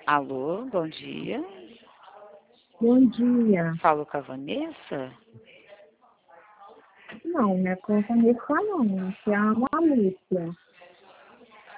Alô, bom dia. Bom dia. Falo com a Vanessa? Não é com a Vanessa não, que é a Lúcia.